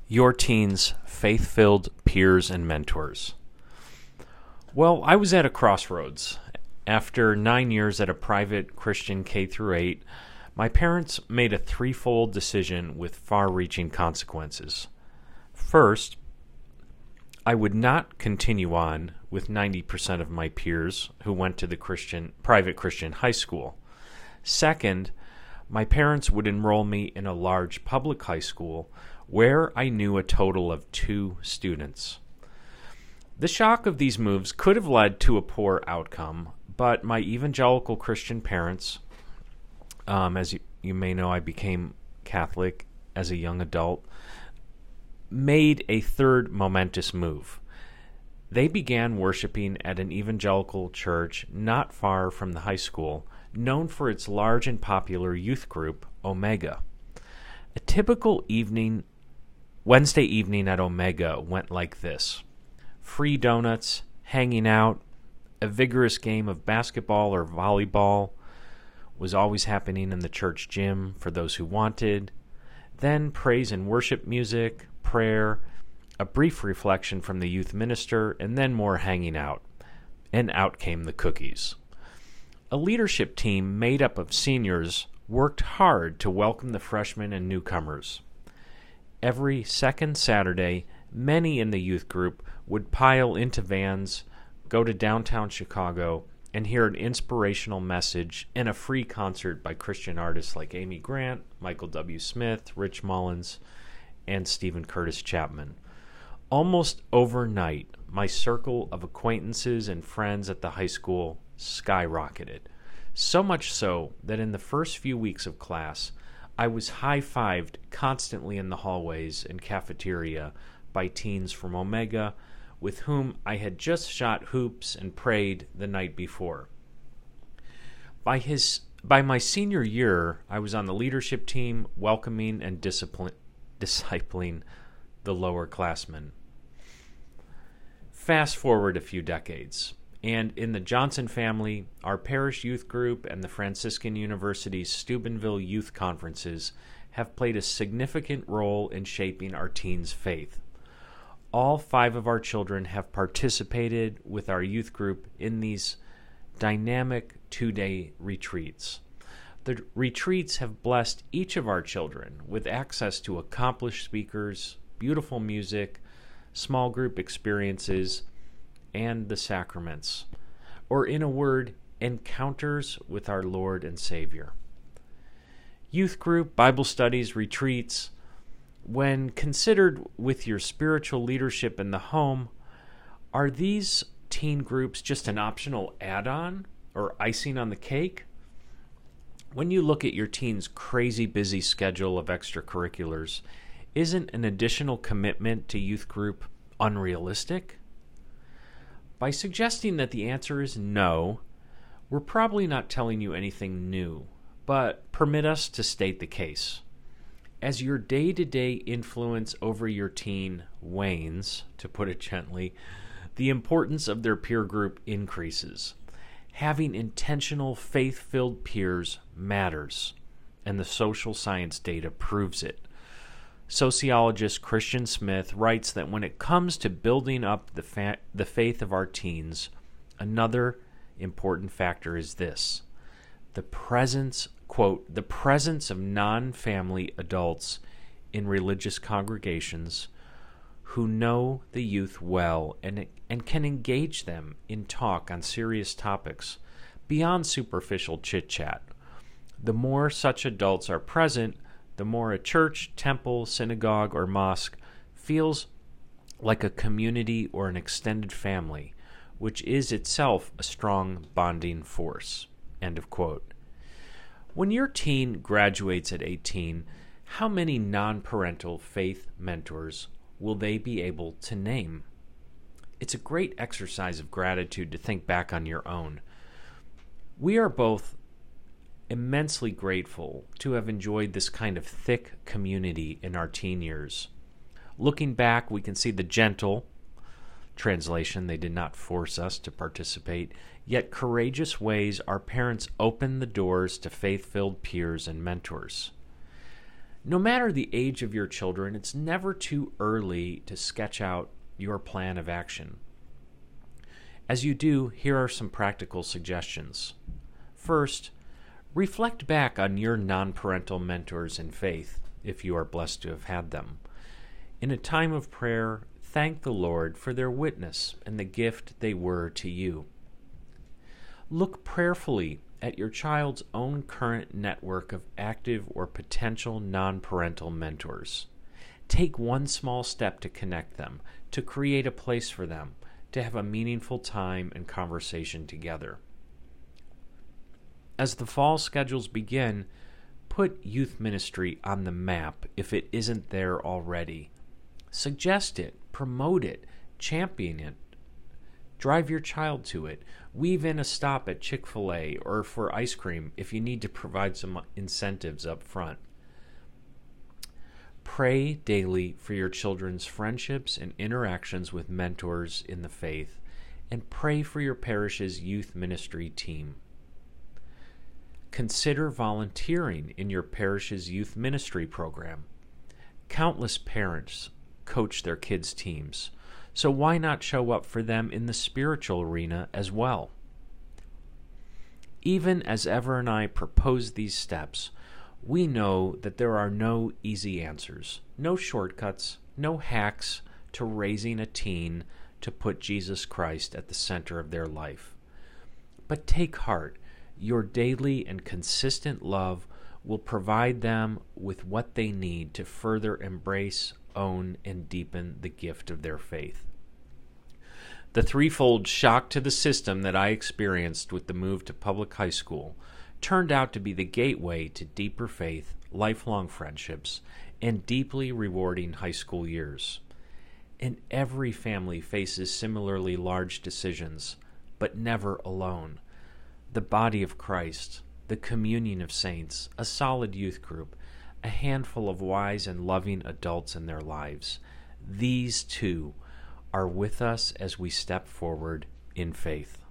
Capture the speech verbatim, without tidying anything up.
Your teens, faith-filled peers and mentors. Well, I was at a crossroads. After nine years at a private Christian K through eight, my parents made a threefold decision with far-reaching consequences. First, I would not continue on with ninety percent of my peers who went to the Christian private Christian high school. Second, my parents would enroll me in a large public high school where I knew a total of two students. The shock of these moves could have led to a poor outcome, but my evangelical Christian parents, um, as you, you may know, I became Catholic as a young adult, made a third momentous move. They began worshiping at an evangelical church not far from the high school, known for its large and popular youth group, Omega. A typical evening, Wednesday evening at Omega went like this. Free donuts, hanging out, a vigorous game of basketball or volleyball was always happening in the church gym for those who wanted. Then praise and worship music, prayer, a brief reflection from the youth minister, and then more hanging out. And out came the cookies. A leadership team made up of seniors worked hard to welcome the freshmen and newcomers. Every second Saturday, many in the youth group would pile into vans, go to downtown Chicago, and hear an inspirational message and a free concert by Christian artists like Amy Grant, Michael W. Smith, Rich Mullins, and Stephen Curtis Chapman. Almost overnight, my circle of acquaintances and friends at the high school skyrocketed. So much so that in the first few weeks of class, I was high-fived constantly in the hallways and cafeteria by teens from Omega with whom I had just shot hoops and prayed the night before. By his, by my senior year, I was on the leadership team welcoming and discipline, discipling the lower classmen. Fast forward a few decades, and in the Johnson family, our parish youth group and the Franciscan University's Steubenville Youth Conferences have played a significant role in shaping our teens' faith. All five of our children have participated with our youth group in these dynamic two-day retreats. The retreats have blessed each of our children with access to accomplished speakers, beautiful music, small group experiences, and the sacraments, or in a word, encounters with our Lord and Savior. Youth group, Bible studies, retreats, when considered with your spiritual leadership in the home, are these teen groups just an optional add-on or icing on the cake? When you look at your teen's crazy busy schedule of extracurriculars, isn't an additional commitment to youth group unrealistic? By suggesting that the answer is no, we're probably not telling you anything new, but permit us to state the case. As your day-to-day influence over your teen wanes, to put it gently, the importance of their peer group increases. Having intentional, faith-filled peers matters, and the social science data proves it. Sociologist Christian Smith writes that when it comes to building up the, fa- the faith of our teens, another important factor is this: the presence, quote, the presence of non-family adults in religious congregations who know the youth well and, and can engage them in talk on serious topics beyond superficial chit-chat. The more such adults are present, the more a church, temple, synagogue, or mosque feels like a community or an extended family, which is itself a strong bonding force. End of quote. When your teen graduates at eighteen, how many non-parental faith mentors will they be able to name? It's a great exercise of gratitude to think back on your own. We are both immensely grateful to have enjoyed this kind of thick community in our teen years. Looking back, we can see the gentle, translation, they did not force us to participate, yet courageous ways our parents opened the doors to faith-filled peers and mentors. No matter the age of your children, it's never too early to sketch out your plan of action. As you do, here are some practical suggestions. First, reflect back on your non-parental mentors in faith, if you are blessed to have had them. In a time of prayer, thank the Lord for their witness and the gift they were to you. Look prayerfully at your child's own current network of active or potential non-parental mentors. Take one small step to connect them, to create a place for them, to have a meaningful time and conversation together. As the fall schedules begin, put youth ministry on the map if it isn't there already. Suggest it, promote it, champion it. Drive your child to it. Weave in a stop at Chick-fil-A or for ice cream if you need to provide some incentives up front. Pray daily for your children's friendships and interactions with mentors in the faith, and pray for your parish's youth ministry team. Consider volunteering in your parish's youth ministry program. Countless parents coach their kids' teams, so why not show up for them in the spiritual arena as well? Even as Ever and I propose these steps, we know that there are no easy answers, no shortcuts, no hacks to raising a teen to put Jesus Christ at the center of their life. But take heart, your daily and consistent love will provide them with what they need to further embrace, own, and deepen the gift of their faith. The threefold shock to the system that I experienced with the move to public high school turned out to be the gateway to deeper faith, lifelong friendships, and deeply rewarding high school years. And every family faces similarly large decisions, but never alone. The body of Christ, the communion of saints, a solid youth group, a handful of wise and loving adults in their lives. These two are with us as we step forward in faith.